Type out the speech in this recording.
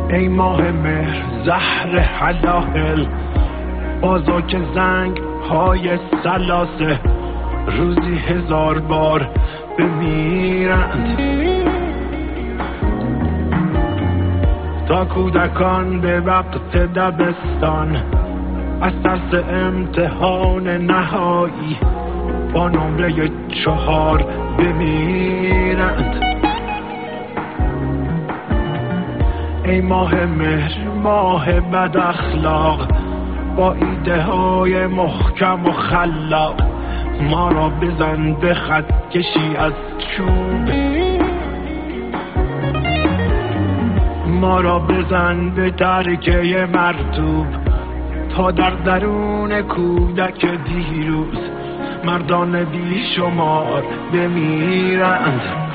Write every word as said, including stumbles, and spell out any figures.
ای ماه مهر زهر حلاهل، بازاک زنگ های سلاسه، روزی هزار بار بمیرند. تا کودکان به وقت دبستان از ترس امتحان نهایی با نمره چهار بمیرند. ای ماه مهر ماه بد اخلاق، با ایده های محکم و خلاق ما را بزن به خط کشی از چوب، ما را بزن به ترکه مرطوب، تا در درون کودک دیروز مردان بی شمار بمیرند.